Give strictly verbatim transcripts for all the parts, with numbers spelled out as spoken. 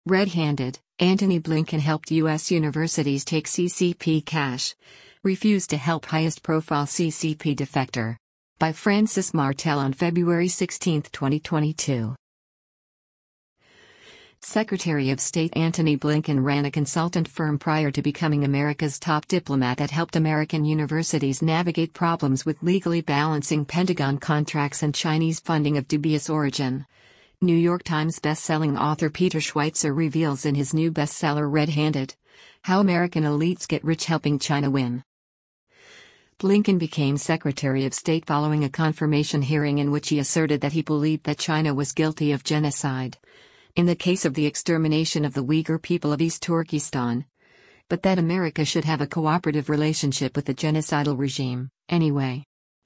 Red-handed, Antony Blinken helped U S universities take C C P cash. Refused to help highest-profile C C P defector. By Francis Martel on February sixteenth, twenty twenty-two. Secretary of State Antony Blinken ran a consultant firm prior to becoming America's top diplomat that helped American universities navigate problems with legally balancing Pentagon contracts and Chinese funding of dubious origin. New York Times best-selling author Peter Schweizer reveals in his new bestseller Red-Handed: How American Elites Get Rich Helping China Win. Blinken became Secretary of State following a confirmation hearing in which he asserted that he believed that China was guilty of genocide in the case of the extermination of the Uyghur people of East Turkestan, but that America should have a cooperative relationship with the genocidal regime, anyway.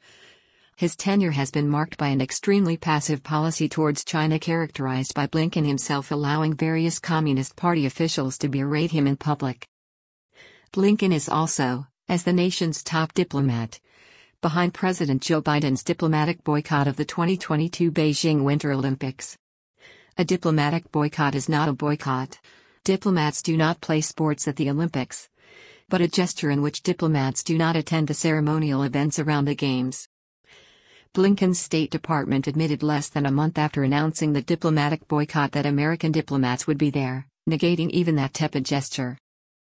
His tenure has been marked by an extremely passive policy towards China characterized by Blinken himself allowing various Communist Party officials to berate him in public. Blinken is also, as the nation's top diplomat, behind President Joe Biden's diplomatic boycott of the twenty twenty-two Beijing Winter Olympics. A diplomatic boycott is not a boycott. Diplomats do not play sports at the Olympics, but a gesture in which diplomats do not attend the ceremonial events around the Games. Blinken's State Department admitted less than a month after announcing the diplomatic boycott that American diplomats would be there, negating even that tepid gesture.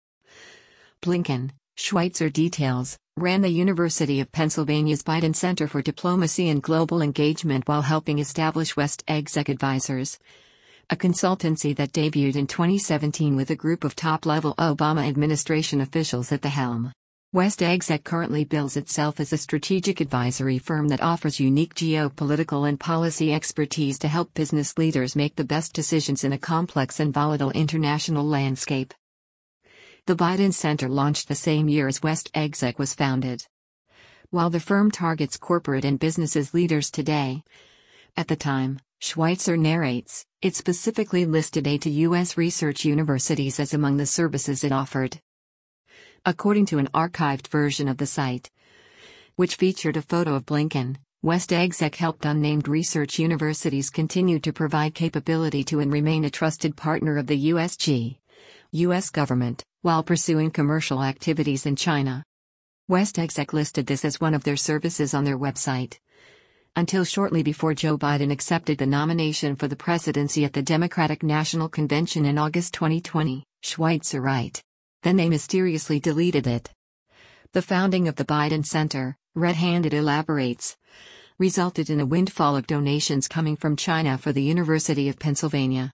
Blinken, Schweizer details, ran the University of Pennsylvania's Biden Center for Diplomacy and Global Engagement while helping establish West Exec Advisors, a consultancy that debuted in twenty seventeen with a group of top-level Obama administration officials at the helm. West Exec currently bills itself as a strategic advisory firm that offers unique geopolitical and policy expertise to help business leaders make the best decisions in a complex and volatile international landscape. The Biden Center launched the same year as West Exec was founded. While the firm targets corporate and businesses leaders today, at the time, Schweizer narrates, it specifically listed aid to U S research universities as among the services it offered. According to an archived version of the site, which featured a photo of Blinken, West Exec helped unnamed research universities continue to provide capability to and remain a trusted partner of the U S G, U S government, while pursuing commercial activities in China. West Exec listed this as one of their services on their website. Until shortly before Joe Biden accepted the nomination for the presidency at the Democratic National Convention in August twenty twenty, Schweizer writes. Then they mysteriously deleted it. The founding of the Biden Center, Red-Handed elaborates, resulted in a windfall of donations coming from China for the University of Pennsylvania.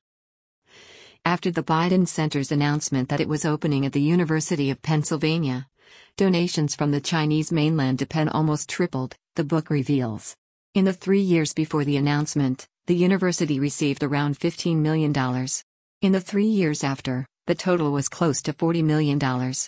After the Biden Center's announcement that it was opening at the University of Pennsylvania, donations from the Chinese mainland to Penn almost tripled, the book reveals. In the three years before the announcement, the university received around fifteen million dollars. In the three years after, the total was close to forty million dollars.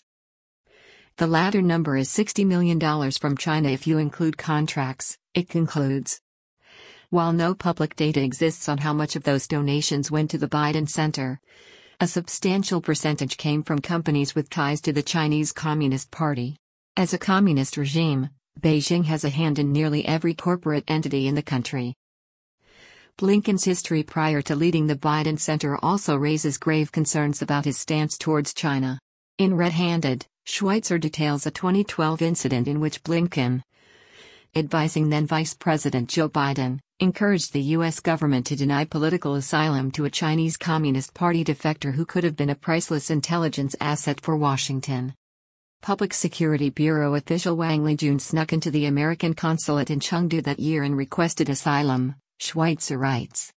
The latter number is sixty million dollars from China if you include contracts, it concludes. While no public data exists on how much of those donations went to the Biden Center, a substantial percentage came from companies with ties to the Chinese Communist Party. As a communist regime, Beijing has a hand in nearly every corporate entity in the country. Blinken's history prior to leading the Biden Center also raises grave concerns about his stance towards China. In Red-Handed, Schweizer details a twenty twelve incident in which Blinken, advising then Vice President Joe Biden, encouraged the U S government to deny political asylum to a Chinese Communist Party defector who could have been a priceless intelligence asset for Washington. Public Security Bureau official Wang Lijun snuck into the American consulate in Chengdu that year and requested asylum, Schweizer writes.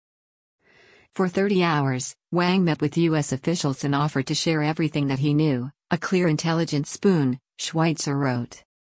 For thirty hours, Wang met with U S officials and offered to share everything that he knew, a clear intelligence spoon, Schweizer wrote.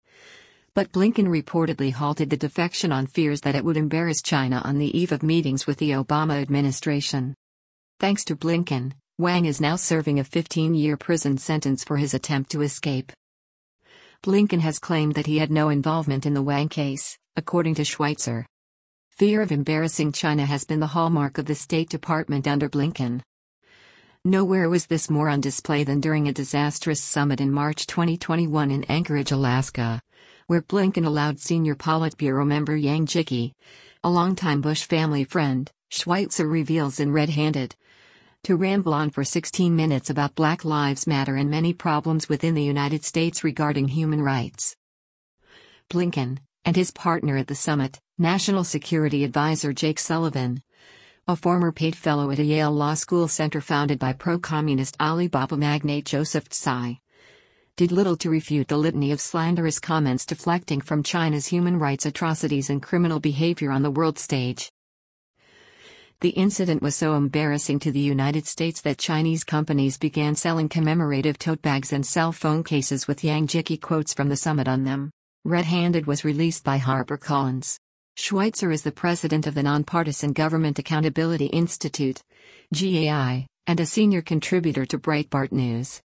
But Blinken reportedly halted the defection on fears that it would embarrass China on the eve of meetings with the Obama administration. Thanks to Blinken, Wang is now serving a fifteen-year prison sentence for his attempt to escape. Blinken has claimed that he had no involvement in the Wang case, according to Schweizer. Fear of embarrassing China has been the hallmark of the State Department under Blinken. Nowhere was this more on display than during a disastrous summit in March twenty twenty-one in Anchorage, Alaska, where Blinken allowed senior Politburo member Yang Jiechi, a longtime Bush family friend, Schweizer reveals in Red-Handed, To ramble on for sixteen minutes about Black Lives Matter and many problems within the United States regarding human rights. Blinken, and his partner at the summit, National Security Advisor Jake Sullivan, a former paid fellow at a Yale Law School center founded by pro-communist Alibaba magnate Joseph Tsai, did little to refute the litany of slanderous comments deflecting from China's human rights atrocities and criminal behavior on the world stage. The incident was so embarrassing to the United States that Chinese companies began selling commemorative tote bags and cell phone cases with Yang Jike quotes from the summit on them. Red Handed was released by HarperCollins. Schweitzer is the president of the Nonpartisan Government Accountability Institute, G A I, and a senior contributor to Breitbart News.